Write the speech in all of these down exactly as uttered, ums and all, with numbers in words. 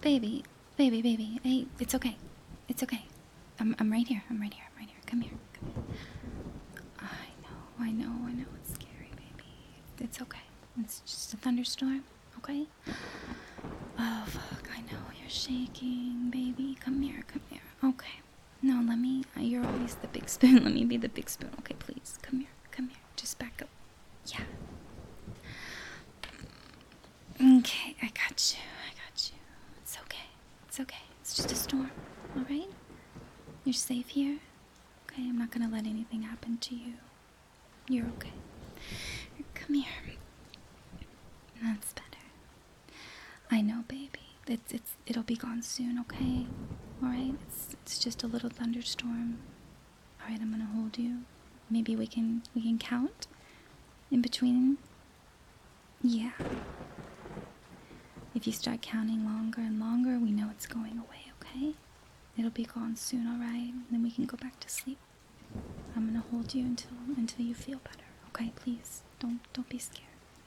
baby, baby, baby. Hey, it's okay. It's okay. I'm, I'm right here. I'm right here. I'm right here. Come here. Come here. I know, I know, I know. It's scary, baby. It's okay. It's just a thunderstorm, okay? Oh, fuck. I know. You're shaking, baby. Come here. Come here. Okay. No, let me. Uh, you're always the big spoon. Let me be the big spoon. Okay, please. Come here. Come here. Just back up. Yeah. Okay, I got you. I got you. It's okay. It's okay. It's just a storm, alright? You're safe here. Okay, I'm not gonna let anything happen to you. You're okay. Come here. That's better. I know, baby. It's it's it'll be gone soon, okay? Alright? It's it's just a little thunderstorm. Alright, I'm gonna hold you. Maybe we can we can count in between. Yeah. If you start counting longer and longer, we know it's going away, okay? It'll be gone soon, alright? Then we can go back to sleep. I'm gonna hold you until until you feel better, okay? Please, don't don't be scared.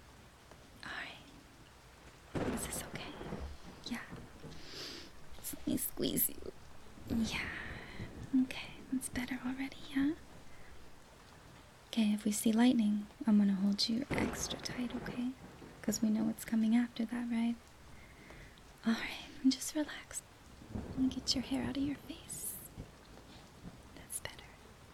Alright. Is this okay? Yeah. Just let me squeeze you. Yeah. Okay, that's better already, yeah? Okay, if we see lightning, I'm gonna hold you extra tight, okay? Because we know what's coming after that, right? Alright, just relax. Let me get your hair out of your face. That's better.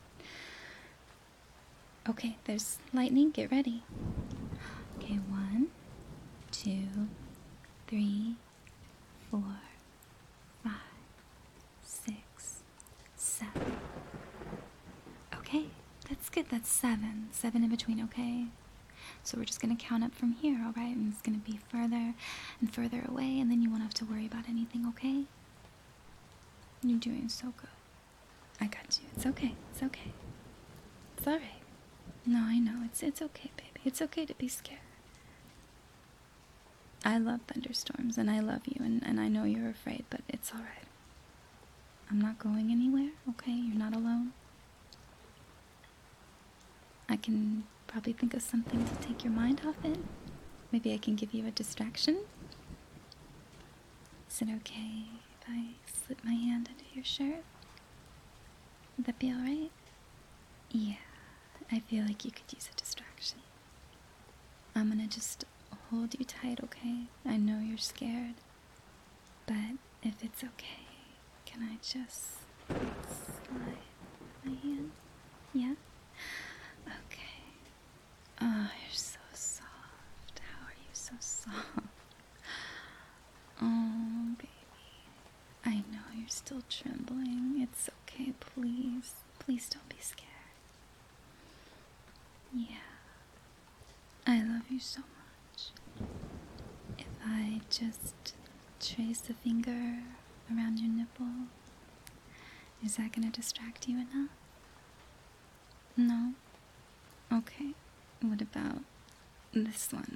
Okay, there's lightning. Get ready. Okay, one, two, three, four, five, six, seven. Okay, that's good. That's seven. Seven in between, okay? So we're just going to count up from here, alright? And it's going to be further and further away, and then you won't have to worry about anything, okay? You're doing so good. I got you. It's okay. It's okay. It's alright. No, I know. It's it's okay, baby. It's okay to be scared. I love thunderstorms, and I love you, and, and I know you're afraid, but it's alright. I'm not going anywhere, okay? You're not alone. I can probably think of something to take your mind off it. Maybe I can give you a distraction. Is it okay if I slip my hand under your shirt? Would that be alright? Yeah, I feel like you could use a distraction. I'm gonna just hold you tight, okay? I know you're scared, but if it's okay, can I just slide my hand? Yeah? Okay. Oh, you're so soft. How are you so soft? Oh, baby. I know you're still trembling. It's okay, please. Please don't be scared. Yeah. I love you so much. If I just trace a finger around your nipple, is that gonna distract you enough? No? Okay. What about this one?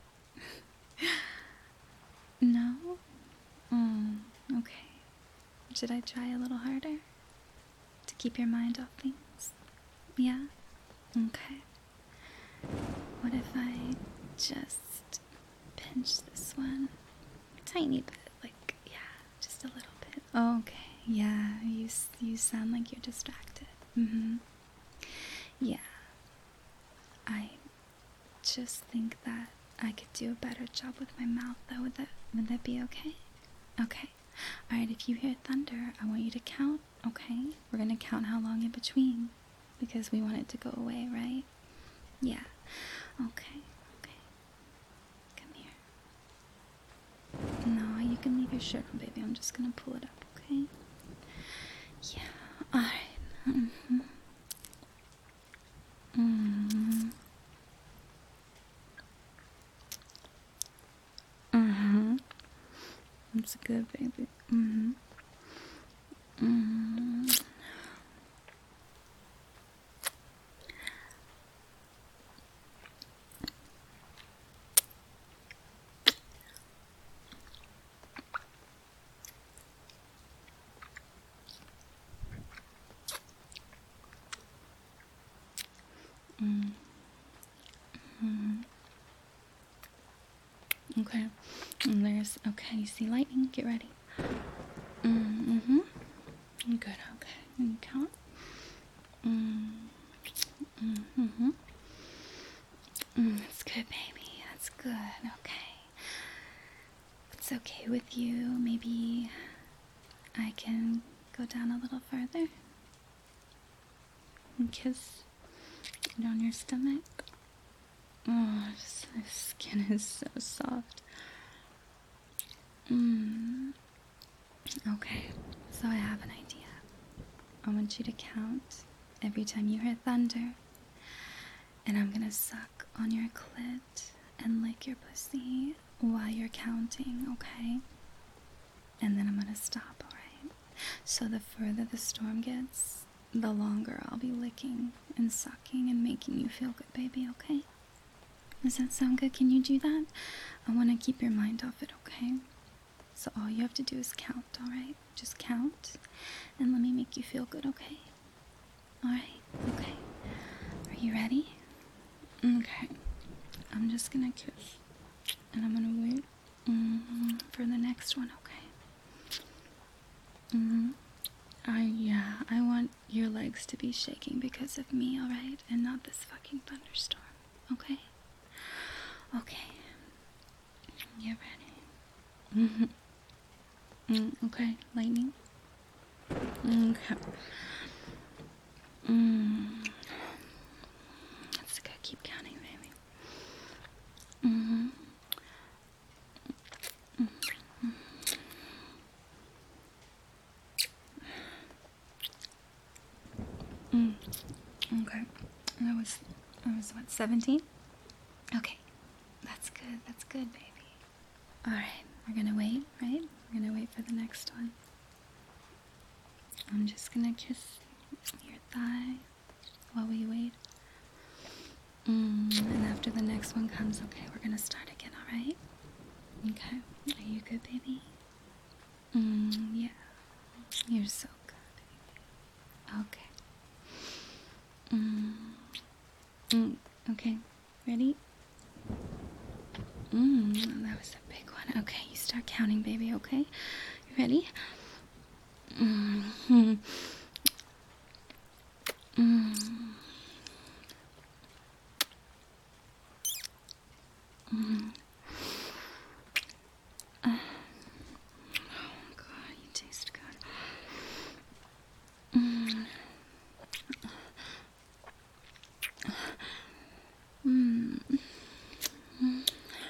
No? Oh, okay. Should I try a little harder? To keep your mind off things? Yeah? Okay. What if I just pinch this one? A tiny bit, like, yeah, just a little bit. Okay, yeah, you, you sound like you're distracted. Mm-hmm. Yeah. I just think that I could do a better job with my mouth, though. Would that, would that be okay? Okay. Alright, if you hear thunder, I want you to count, okay? We're gonna count how long in between, because we want it to go away, right? Yeah. Okay, okay. Come here. No, you can leave your shirt on, baby. I'm just gonna pull it up, okay? Yeah. Alright. Mm-hmm. Mm-hmm. Mm-hmm. That's good, baby. Mm-hmm. Mm-hmm. Mm-hmm. Okay. And there's, okay, you see lightning? Get ready. Mm-hmm. Good, okay. And count. Mm. Mm-hmm. Mm, that's good, baby. That's good. Okay. If it's okay with you, maybe I can go down a little further and kiss down your stomach. Oh, just, my skin is so soft. Mm. Okay, so I have an idea. I want you to count every time you hear thunder, and I'm gonna suck on your clit and lick your pussy while you're counting, okay? And then I'm gonna stop, alright? So the further the storm gets, the longer I'll be licking and sucking and making you feel good, baby, okay? Does that sound good? Can you do that? I want to keep your mind off it, okay? So all you have to do is count, alright? Just count, and let me make you feel good, okay? Alright, okay. Are you ready? Okay. I'm just gonna kiss, and I'm gonna wait mm-hmm, for the next one, okay? Mm-hmm. I, yeah, I want your legs to be shaking because of me, alright? And not this fucking thunderstorm, okay? Okay. Get ready. Mm-hmm. Mm, okay, lightning. Okay. Mm. That's good. Keep counting, baby. Mm-hmm. Mm-hmm. Mm. Okay. That was, that was what, seventeen? Okay. That's good. That's good, baby. Alright, we're gonna wait, right? We're gonna wait for the next one. I'm just gonna kiss your thigh while we wait. Mm, and after the next one comes, okay, we're gonna start again, alright? Okay. Are you good, baby? Mm, yeah. You're so good, baby. Okay. Mm. Mm, okay. Ready? Mm, that was a big one. Okay, you start counting, baby, okay? You ready? Mm-hmm. Mm. Mm. Uh, oh, God, you taste good. Mm. Mm. Mm.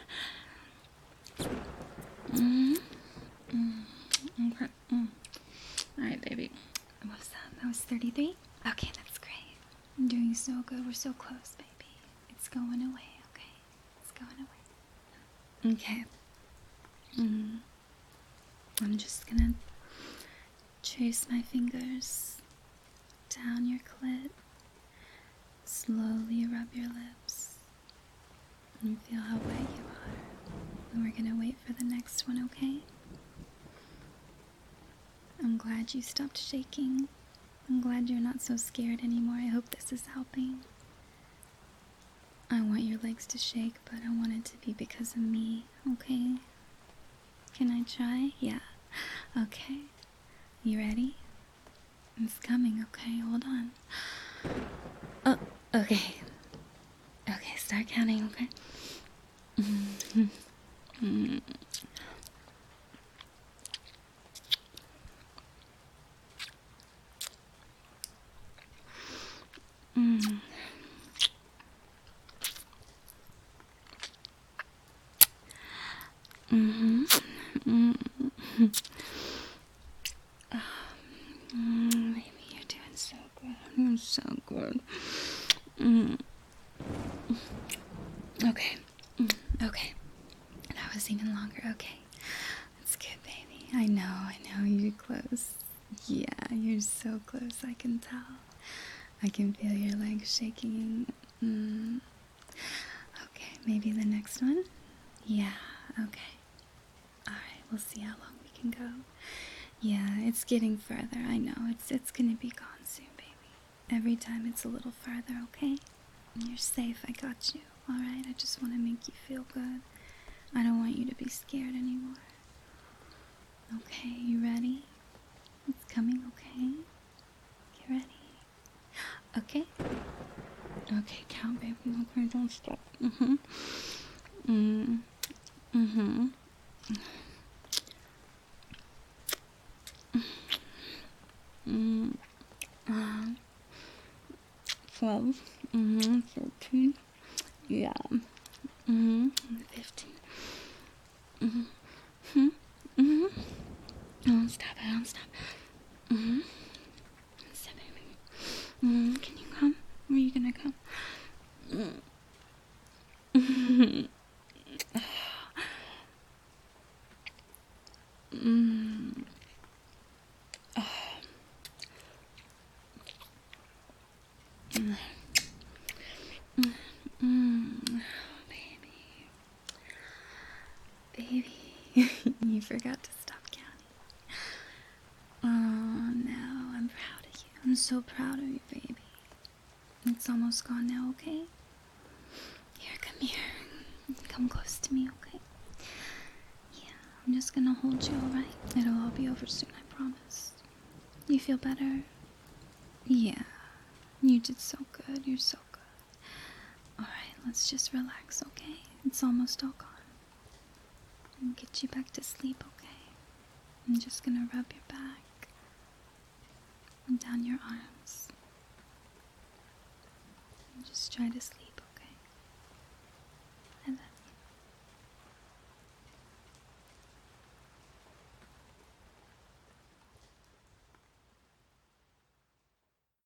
Mm. Mm. Okay. Mm. Alright, baby. What was that? That was thirty-three? Okay, that's great. I'm doing so good. We're so close, baby. It's going away, okay? It's going away. Okay. Mm. I'm just gonna trace my fingers down your clit. Slowly rub your lips. And feel how wet you are. And we're gonna wait for the next one, okay? I'm glad you stopped shaking. I'm glad you're not so scared anymore. I hope this is helping. I want your legs to shake, but I want it to be because of me, okay? Can I try? Yeah. Okay. You ready? It's coming, okay? Hold on. Oh, okay. Okay, start counting, okay? Mm-hmm. Mm-hmm. Mm. Mm-hmm. Mm-hmm. Mm, baby, you're doing so good. You're so good. Mm. Okay. Mm. Okay. That was even longer. Okay. That's good, baby. I know, I know. You're close. Yeah, you're so close. I can tell. I can feel your legs shaking. Mm. Okay, maybe the next one? Yeah, okay. Alright, we'll see how long we can go. Yeah, it's getting further. I know. It's it's gonna be gone soon, baby. Every time it's a little farther, okay? You're safe. I got you. Alright? I just want to make you feel good. I don't want you to be scared anymore. Okay, you ready? It's coming, okay? Get ready. Okay? Okay, count, baby. Okay, don't stop. Mm-hmm. Mm. Mm-hmm. Mm. Uh, twelve. Mm-hmm. thirteen. Yeah. Mm-hmm. fifteen. Mm-hmm. Mm-hmm. Don't stop it. Don't stop. Mm-hmm. seven. Mm-hmm. Can you come? Where are you gonna come? Mm-hmm. Mm. Mm. Mm. Baby. Baby. You forgot to stop counting. Oh no, I'm proud of you. I'm so proud of you, baby. It's almost gone now, okay? Here, come here. Come close to me, okay? Yeah, I'm just gonna hold you, alright? It'll all be over soon, I promise. You feel better? Yeah. You did so good. You're so good. Alright, let's just relax, okay? It's almost all gone. I'll get you back to sleep, okay? I'm just gonna rub your back and down your arms. And just try to sleep,